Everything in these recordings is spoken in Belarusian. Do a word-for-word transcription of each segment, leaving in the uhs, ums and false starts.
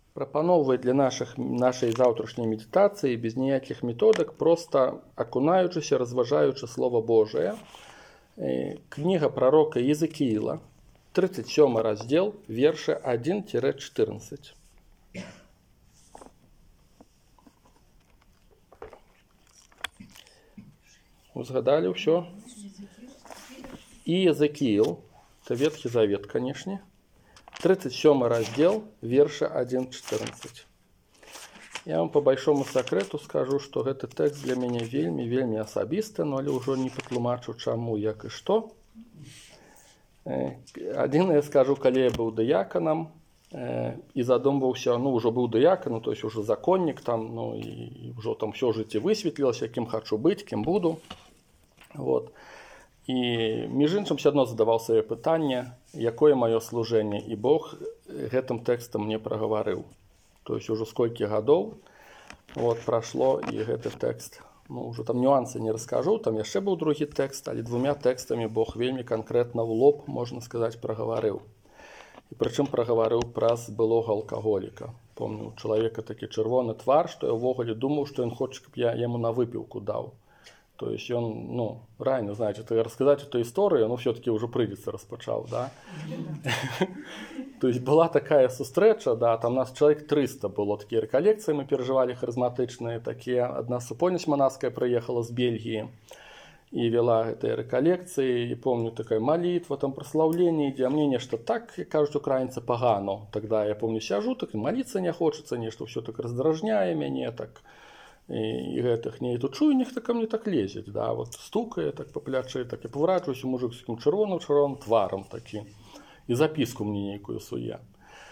прапаноўвае для наших, нашай заўтрашняй медытацыі без ніякіх методак, проста акунаючыся, разважаючы Слова Божае. Кніга прарока Езекііла, тридцать сёмы раздзел, вершы один - четырнадцать. Узгадали ўсё? І Езекііл, это Ветхий Завет, конечно. тридцать сёмы раздзел, вершы один - четырнадцать. Я вам по большому секрету скажу, что этот текст для меня вельмі, вельмі асабісты, но але ўжо не патлумачу чаму, як і што. Адзінае я скажу, калі я быў дыяканам і задумваўся, ну, ўжо быў дыякан, то есть уже законнік там, ну, і ўжо там всё жыццё высветлілася, кім хачу быць, кім буду. Вот. І між іншым все адно задаваў сабе пытанне, якое маё служэнне, і Бог гэтым тэкстам мне прагаварыў. То есть уже сколькі гадоў вот, прашло, і гэты тэкст, ну, уже там нюансы не раскажу, там яшчэ быў другі тэкст, але двумя тэкстамі Бог вельмі канкрэтна ў лоб, можна сказаць, прагаварыў. І прычым прагаварыў праз былога алкаголіка. Помню, у чалавека такі чырвоны твар, што я ўвогуле думаў, што ён хоча, каб я яму на выпіўку даў. То есть он, ну, реально, знаете, рассказать эту историю, но все-таки уже придется распочал, да. То есть была такая встреча, да, там нас человек триста было, такие реколлекции мы переживали харизматичные, такие, одна супольность монашеская приехала с Бельгии и вела этой реколлекции, и помню, такая молитва, там прославление, где мне нечто так, кажут украинцы, погано. Тогда я помню, сяжу, так и молиться не хочется, нечто все так раздражняе меня, так. І гэтых не, і тут чую, нехта ко мне так лезет, да, вот стукае так по плячы, так і поворачиваюсь, мужик з таким чырвоным чырвоным тваром такі, і записку мне нейкую суе.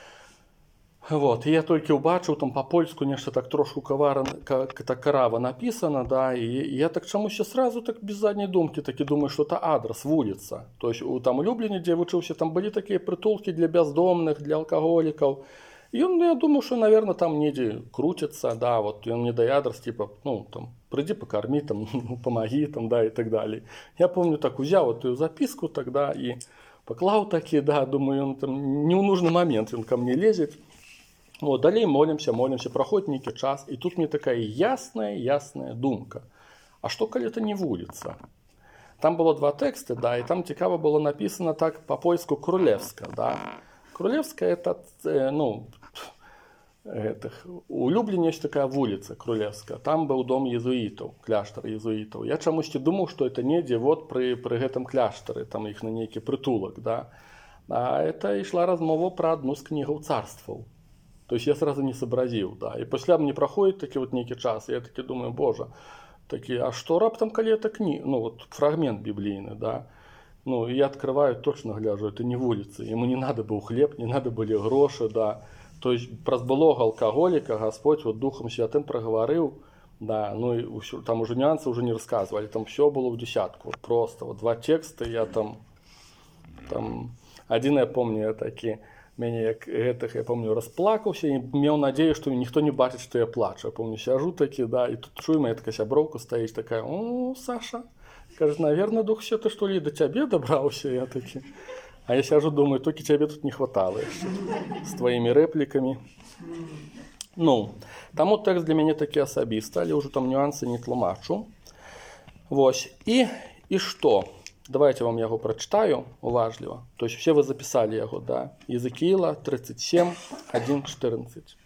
Вот, і я толькі ўбачыў там по-польску нешта так трошку каварана, так карава написано, да, і я так чамусь сразу так без задней думки такі думаю, что это адрес, вуліца. То есть у там у Любліні, дзе я вучыўся, там былі такія прытулкі для бяздомных, для алкаголікаў. И он, я думаю, что, наверное, там недзе крутится, да, вот, и он мне дает адрес, типа, ну, там, приди покорми, там, помоги, там, да, и так далее. Я помню, так, взял эту записку тогда и поклал таки, да, думаю, он там, не в нужный момент, он ко мне лезет. Вот, далее молимся, молимся, проходит некий час, и тут мне такая ясная, ясная думка. А что, коли это не вулица? Там было два текста, да, и там цікаво было написано так по-польску «Крулевска», да. Крулевская это, ну, этих, у Любліні есть такая вулица Крулевская, там был дом езуитов, кляштар езуитов. Я чамусь думал, что это недзе вот при, при гэтым кляштары, там их на нейкі притулок, да. А это и шла размова про одну з книгаў царстваў. То есть я сразу не сообразил, да. И после мне проходит таки вот некий час, и я таки думаю, боже, таки, а что раптом, коли это книга, ну вот фрагмент библейный, да. Ну, и я открываю, точно гляжу, это не вулица. Ему не надо был хлеб, не надо были гроши, да. То есть, про былого алкоголика Господь вот Духом Святым проговорил, да, ну, и там уже нюансы уже не рассказывали, там все было в десятку, вот просто, вот два текста, я там, там, один я помню, таки, меня, як гэтых, я помню, расплакался, и имел надеюсь, что никто не бачит, что я плачу. Я помню, сяжу таки, да, и тут чую, моя такая сябровка стоит, такая, о, Саша. Кажет, наверное, Дух Святой, что ли, до тебя добрался, я таки. А я сяжу, думаю, только тебе тут не хватало еще, с твоими репликами. Ну, тому текст для меня таки асабісты, але уже там нюансы не тлумачу. Вось, и, и что? Давайте я вам его прочитаю уважливо. То есть все вы записали его, да? Езекиила тридцать семь, один - четырнадцать.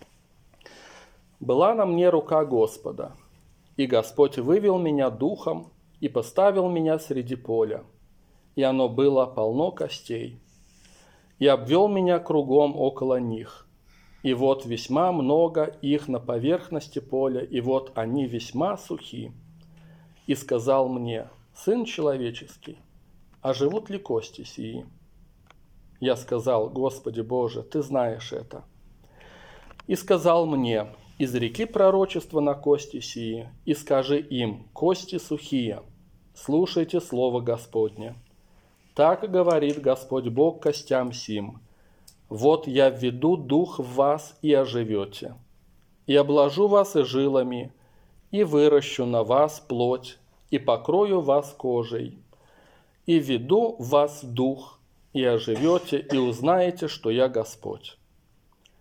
«Была на мне рука Господа, и Господь вывел меня духом, и поставил меня среди поля, и оно было полно костей, и обвел меня кругом около них, и вот весьма много их на поверхности поля, и вот они весьма сухи. И сказал мне, сын человеческий, а живут ли кости сии? Я сказал, Господи Боже, Ты знаешь это. И сказал мне, изреки пророчество на кости сии, и скажи им, кости сухие, слушайте слово Господне. Так говорит Господь Бог костям сим. Вот я введу дух в вас, и оживете, и обложу вас и жилами, и выращу на вас плоть, и покрою вас кожей, и введу в вас дух, и оживете, и узнаете, что я Господь.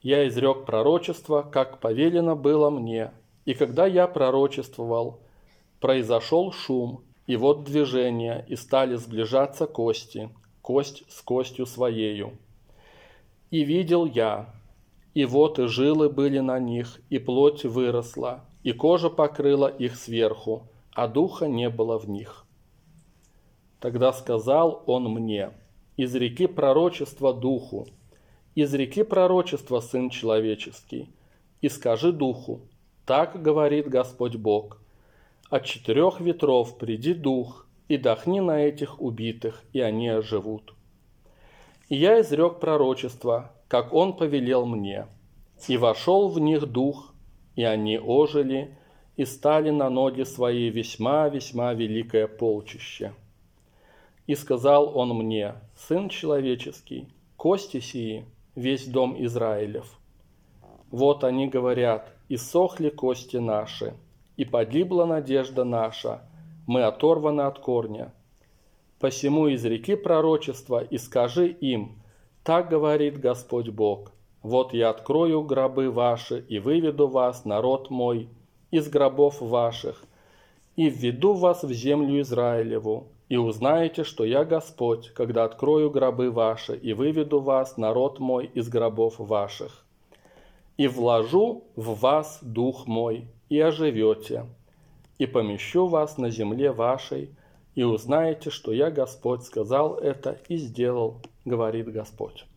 Я изрек пророчество, как повелено было мне. И когда я пророчествовал, произошел шум, и вот движение, и стали сближаться кости, кость с костью своею. И видел я, и вот и жилы были на них, и плоть выросла, и кожа покрыла их сверху, а духа не было в них. Тогда сказал он мне: изреки пророчество духу, изреки пророчество, сын человеческий, и скажи духу: так говорит Господь Бог, от четырех ветров приди дух, и дохни на этих убитых, и они оживут. И я изрек пророчество, как он повелел мне, и вошел в них дух, и они ожили, и стали на ноги свои весьма-весьма великое полчище. И сказал он мне: сын человеческий, кости сии, весь дом Израилев. Вот они говорят: иссохли кости наши, и погибла надежда наша, мы оторваны от корня. Посему изреки пророчество и скажи им: так говорит Господь Бог, вот я открою гробы ваши и выведу вас, народ мой, из гробов ваших, и введу вас в землю Израилеву, и узнаете, что я Господь, когда открою гробы ваши и выведу вас, народ мой, из гробов ваших. И вложу в вас дух мой, и оживете, и помещу вас на земле вашей, и узнаете, что я Господь сказал это и сделал, говорит Господь.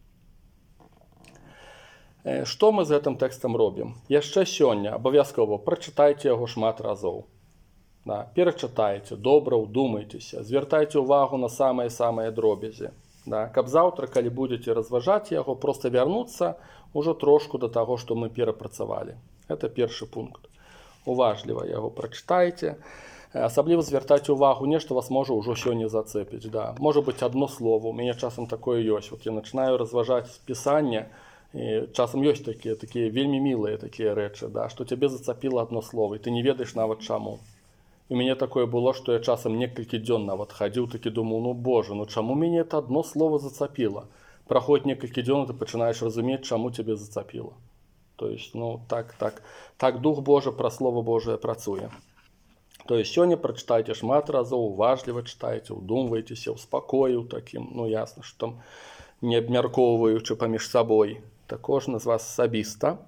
Што мы з гэтым тэкстам робім? Яшчэ сёння абавязкова прачытайце яго шмат разоў. Да, перачытайце, добра ўдумайцеся, звяртайце ўвагу на самыя-самыя дробязі. Да, каб заўтра, калі будзеце разважаць яго, проста вярнуцца ўжо трошку да таго, што мы перапрацавалі. Гэта першы пункт. Уважліва яго прачытайце. Асабліва звяртайце ўвагу, нешта вас можа ўжо сёння зацэпіць. Да. Можа быць адно слово, у мяне часам такое ёсць. Вот я начинаю разважаць пісанне, і часам ёсць такія, такія вельмі мілыя такія рэчы, да, што цябе зацапіла адно слово, і ты не ведаеш нават чаму. У мяне такое было, што я часам некалькі дзён нават хадзіў, такі думаў: ну боже, ну чаму мяне это адно слово зацапіла? Праходзіць некалькі дзён, і ты пачынаеш разумець, чаму цябе зацапіла. То есть, ну так, так, так Дух Божий пра Слово Божие працуе. То есть сёння прачытайце шмат разоў, уважліва чытайце, удумвайцеся, ў спакою такім, ну ясна, што там не абмяркоўваючы паміж сабой. Також на вас асабіста.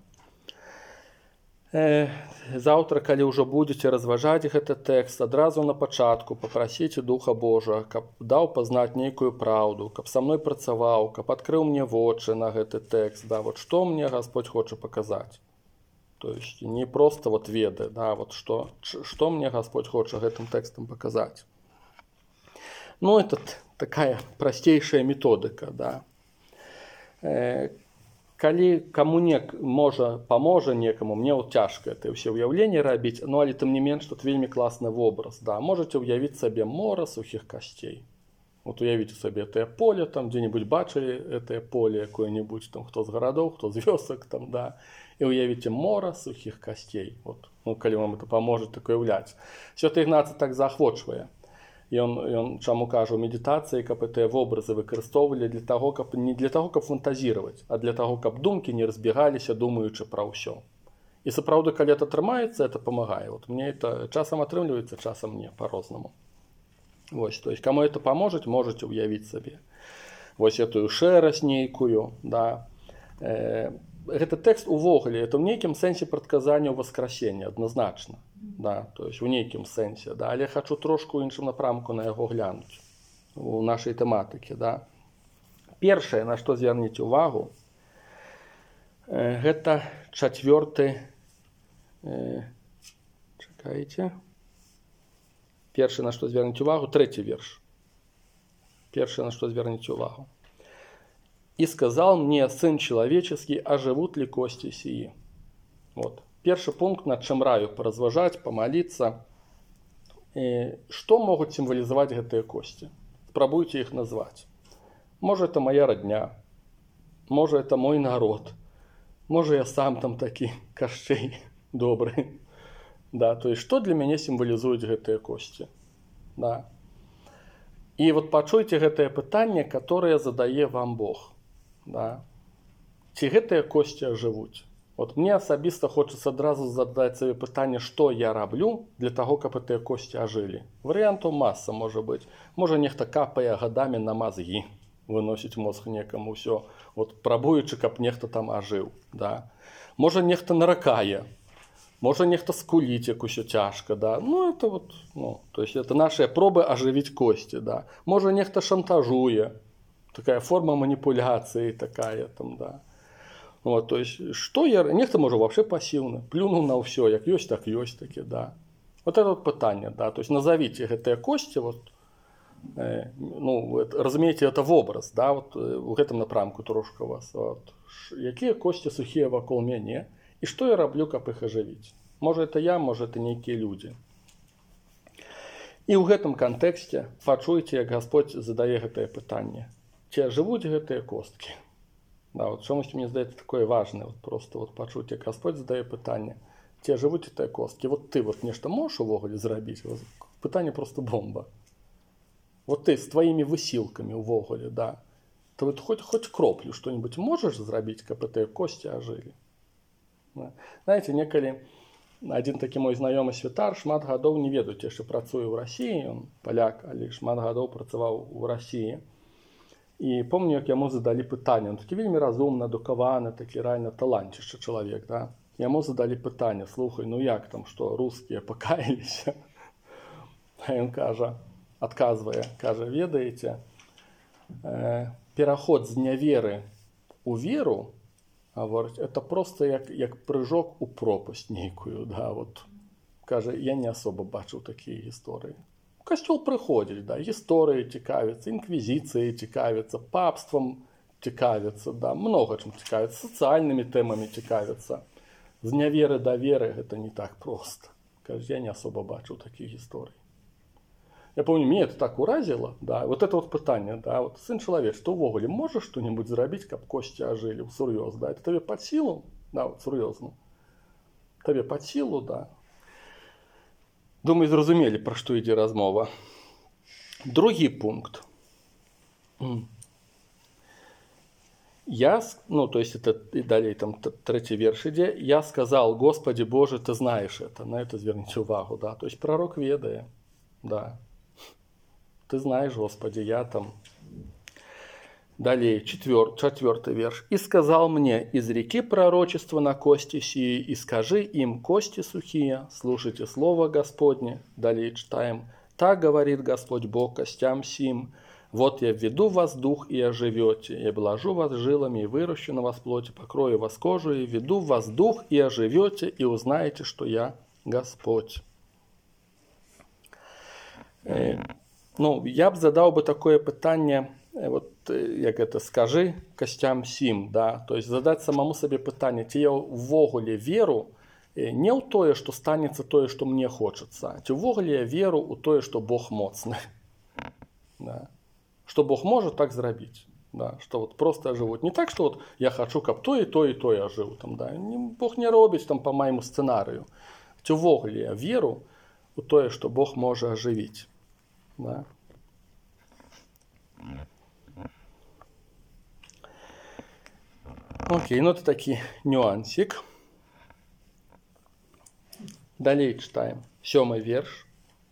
Э, заўтра, калі ўжо будзеце разважаць гэты тэкст, адразу на пачатку папрасіце Духа Божага, каб даў пазнаць нейкую праўду, каб са мной працаваў, каб адкрыў мне вочы на гэты тэкст. Да, вот што мне Господь хоча паказаць. То есть не просто вот веды, да, вот што, што мне Господь хоча гэтым тэкстам паказаць. Ну, это такая прасцейшая методыка, да. Э, Калі каму нек можа паможа некаму, мне вот цяжка это ўсе ўяўленні рабіць, ну але тым не менш тут вельмі класны вобраз. Да, можаце ўявіць сабе мора сухіх касцей. Вот уявіце сабе гэтае поле, там дзе-небудзь бачылі гэтае поле якое-небудзь, там хто з гарадоў, хто з вёсак, там, да, і ўявіце мора сухіх касцей. Вот, ну калі вам это паможа так уяўляць. Святы Ігнацый так заахвочвае. Ён, ён чаму кажа, у медитацыі, каб гэтыя вобразы выкарыстоўвалі для таго, каб не для таго, каб фантазіраваць, а для таго, каб думкі не разбегаліся, думаючы пра ўсё. І сапраўды, калі это атрымаецца, это памагае. Вот мне это часам атрымліваецца, часам не, по-рознаму. Вось, то есть, каму это паможаць, можаце ўявіць сабе. Вось этую шэрасць нейкую, да. Э, гэты тэкст увогуле, это ў нейкім сэнсе прадказанне васкрасення, адназначна. Да, то есть у нейкім сэнсе, да, але хочу трошку іншым напрамку на яго глянуць у нашай тэматыкі, да. Першае, на што звярніце увагу, э, гэта чацвёрты, э, чакайце, першае, на што звярніце увагу, трэці верш. Першае, на што звярніце увагу. «И сказал мне, сын человеческий, оживут ли кости сии?» Вот. Першы пункт, над чым раю паразважаць, памаліцца. Што могуць сімвалізаваць гэтыя косці? Спрабуйце іх назваць. Можа, это моя родня, можа, это мой народ, можа, я сам там такі Кашчэй добры. Да, то есть, што для мяне сімвалізуюць гэтыя косці? Да. І вот пачуйце гэтае пытанне, которое задае вам Бог. Да. ці гэтыя косці ажывуць? От мне асабіста хочацца адразу задаць сабе пытанне, што я раблю для таго, каб гэтыя косці ажылі. Варыянтаў маса можа быць. Можа нехта капае гадамі на мазгі, выносіць мозг некаму, ўсё, от прабуючы, каб нехта там ажыў. Да? Можа нехта наракае, можа нехта скуліць, як усё цяжка. Да? Ну, это вот, ну, то есть это нашыя пробы ажывіць косці. Да? Можа нехта шантажуе, такая форма маніпуляцыі такая там, да. Вот, то есть, что я... Нехта можа вообще пассіўны, плюнуў на ўсё, як ёсць, так ёсць такі, да. Вот это вот пытанне, да. То есть, назовите гэтыя косці, вот, э, ну, это, разумееце, это вобраз, да, вот, у гэтым напрамку трошка у вас. Вот. Якія косці сухія вакол мяне, і што я раблю, каб іх ажывіць? Можа, это я, можа, это нейкія людзі. І ў гэтым кантэксце пачуйце, як Гасподзь задае гэтае пытанне. Ці ажывуць гэтыя косткі? Да, вот чомусь мне здаецца такое важное, вот просто вот пачуць, як Гасподзь задае пытанне, ці ажывуць гэтыя косткі? Вот ты вот нешта можаш увогуле зрабіць? Вот, пытанне просто бомба. Вот ты з тваімі высілкамі увогуле, да, ты вот хоть, хоть кроплю што-нибудь можаш зрабіць, каб гэтыя косці ажылі? Да. Знаете, некалі адзін такі мой знаёмы святар шмат гадоў, не ведаюць, яшчэ працуе ў Расіі, ён паляк, але шмат гадоў працаваў у Расіі. І помню, як яму задалі пытанне. Он такі вельмі разумны, адукаваны, такі рэальна таланцішчы чалавек. Да? Яму задалі пытанне, слухай, ну як там, што рускія пакаяліся? А ён кажа, адказвае, кажа, ведаеце, э, пераход з няверы у веру, говорить, это просто як, як прыжок у пропасть нейкую. Да? Вот, кажа, я не асоба бачыў такія гісторыі. Касцёл прыходзіць, да, гісторыі цікавіцца, інквізіцыі цікавіцца, папствам цікавіцца, да, многа чым цікавіцца, сацыяльнымі тэмамі цікавіцца. З няверы да веры гэта не так проста. Кажа, я не асоба бачыў такіх гісторый. Я помню, мне это так уразіло, да, вот это вот пытанне, да, вот сын чалавек, што ўвогуле можаш што-нибудь зрабіць, каб косці ажылі сур'ёз, да, это табе пад сілу, да, вот сур'ёзна. Табе пад сілу, да. Думаю, зразумелі, пра што ідзе размова. Другі пункт. Я, ну, то есть это и далее там третий верш ідзе. Я сказал, Господи Боже, ты знаешь это. На это зверните увагу, да. То есть пророк ведае, да. Ты знаешь, Господи, я там... Далее, четвер, четвертый верш. «И сказал мне, изреки пророчество на кости сии, и скажи им, кости сухие, слушайте слово Господне». Далее читаем. «Так говорит Господь Бог костям сим, вот я введу в вас дух, и оживете, и обложу вас жилами, и выращу на вас плоть, покрою вас кожу, и введу в вас дух, и оживете, и узнаете, что я Господь». Э, ну, я б задал бы такое пытанне, вот, як это, скажи костям сим, да, то есть задать самому себе пытанне, ці я ўвогуле веру не ў тое, што станецца тое, што мне хочацца, ці ўвогуле я веру ў тое, што Бог моцны, да, што Бог можа так зрабіць, да, што вот просто ажывуць. Не так, што вот я хочу, каб то і то і то я ажыў, там, да, Бог не робіць там по майму сцэнарыю, ці ўвогуле я веру ў тое, што Бог можа ажывіць, да. Окей, ну это такі нюансик. Далее читаем. Сёмый верш.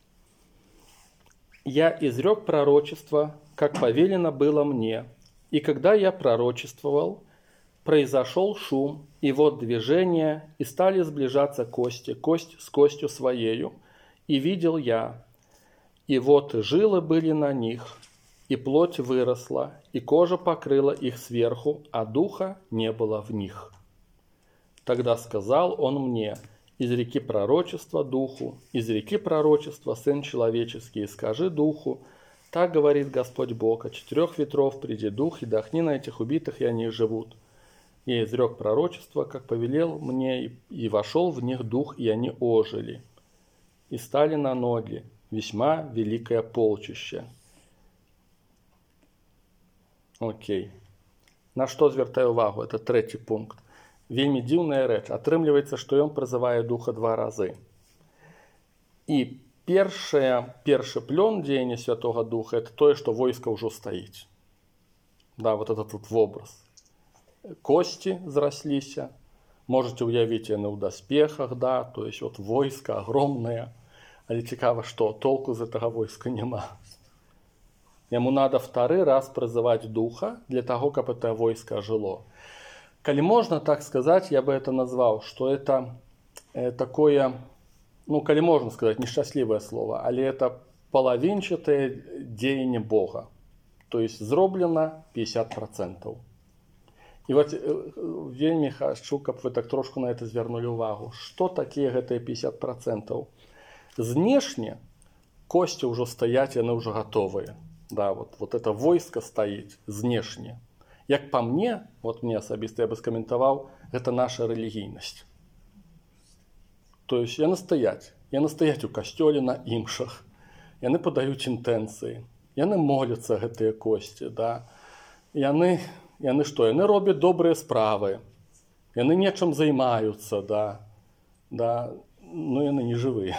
«Я изрек пророчество, как повелено было мне, и когда я пророчествовал, произошел шум, и вот движение, и стали сближаться кости, кость с костью своею, и видел я, и вот жилы были на них, и плоть выросла, и кожа покрыла их сверху, а духа не было в них. Тогда сказал он мне, изреки пророчество духу, изреки пророчество, сын человеческий, и скажи духу, так говорит Господь Бог, от четырех ветров приди дух, и дохни на этих убитых, и они живут. Я изрек пророчество, как повелел мне, и, и вошел в них дух, и они ожили, и стали на ноги, весьма великое полчище». Окей. На што звяртаю увагу? Это трэці пункт. Вельмі дзіўная рэч. Атрымліваецца, што ён прызывае духа два разы. І першае, першы плён дзеяння Святога Духа – это тое, што войска ўжо стаіць. Да, вот этот вот вобраз. кости зросліся. Можете уявіць, яны ў даспехах, да, то есть вот войска огромное. Але цікава, што толку з гэтага войска няма. Яму надо вторы раз призывать духа для того, каб это войско жило. Калі можно так сказать, я бы это назвал, что это э, такое, ну, калі можно сказать, несчастливое слово, але это половинчатое деяние Бога. То есть зроблено пятьдесят процентов. И вот э, вельмі хочу, каб вы так трошку на это звярнули увагу. Что такие гэтые пятьдесят процентов? Знешне кости уже стоять, яны уже готовые. Да, вот, вот это войско стоит знешне. Як по мне, вот мне особисто я бы скомментовал, это наша религийность. То есть яны стоять, яны стоять у касцёле на імшах, яны подаюць інтэнцыі, яны моляцца гэтыя кости, да. Яны, яны што, яны робяць добрыя справы, яны нечым займаюцца, да, да, но яны не жывыя.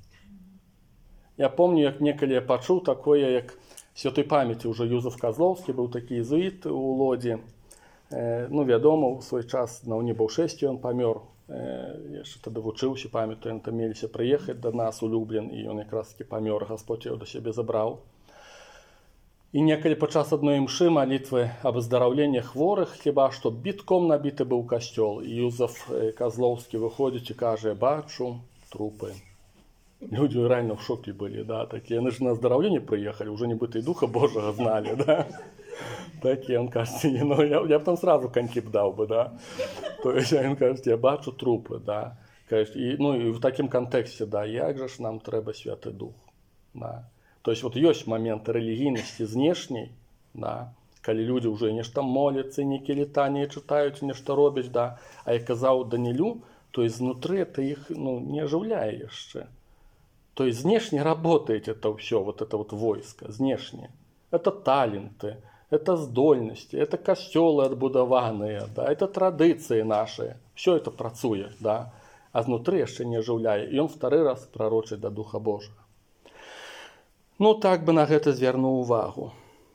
Я помню, як некалі я пачуў такое, як святой памяти уже Юзеф Козловский был такі езуіт у Лодзі. Э, ну, вядома, у свой час на небаўшэсці ён памёр. Э, яшчэ тады вучыўся, памятаю, ён там меліся прыехаць да нас у Люблін, і ён якраз таки памёр, Гасподзь яго да сябе забраў. І некалі падчас адной імшы малітвы аб аздараўленні хворых, хіба што бітком набіты быў касцёл. І Юзеф Козловский выходзіць і кажа: бачу трупы. Люди реально в шоке были, да, такие. Они же на оздоровление приехали, уже нібито и Духа Божьего знали, да. Такие, он кажется, ну, я, я бы там сразу коньки дал бы, да. То есть, он кажет, я бачу трупы, да. Кажет, и, ну, и в таком контексте, да, як же ж нам треба Святый Дух, да. То есть, вот есть моменты религийности знешней, да, коли люди уже нечто молятся, некие летания читают, нечто робят, да. А я казал Данилю, то есть, внутри это их, ну, не оживляет еще. То есть внешне работает это все, вот это вот войско, внешне. Это таленты, это здольности, это костелы отбудованные, да, это традиции наши. Все это працует, да, а внутри еще не оживляет. И он второй раз пророчит до Духа Божьего. Ну, так бы на это звярнуў увагу.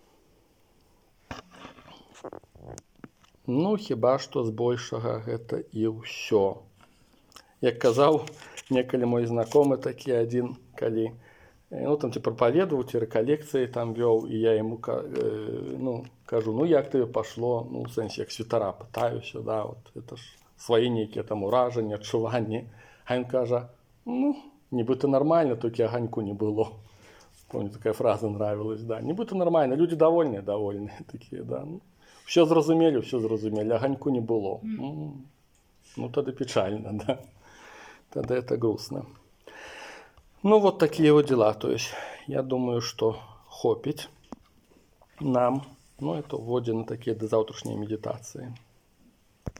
Ну, хіба што збольшага гэта і ўсё. Як казаў некалі мой знакомы такі адзін, калі, ну, там, ці прапаведаваў, ці рэкалекцыі там вёў, і я яму, ну, кажу, ну, як тебе пашло, ну, у сэнсе, як святара, пытаюся, да, вот, это ж свае нейкія там уражанні, адчуванні. А ён кажа, ну, нібыта нормально, толькі аганьку не было. Помню, такая фраза нравилась, да, нібыта нормально, люди довольныя, довольныя такія, да, ну, все зразумелі, все зразумелі, аганьку не было. Ну, тогда печально, да. Тогда это грустно. Ну, вот такие вот дела. То есть, я думаю, что хопить нам, ну, это вводит на такие до завтрашней медитации.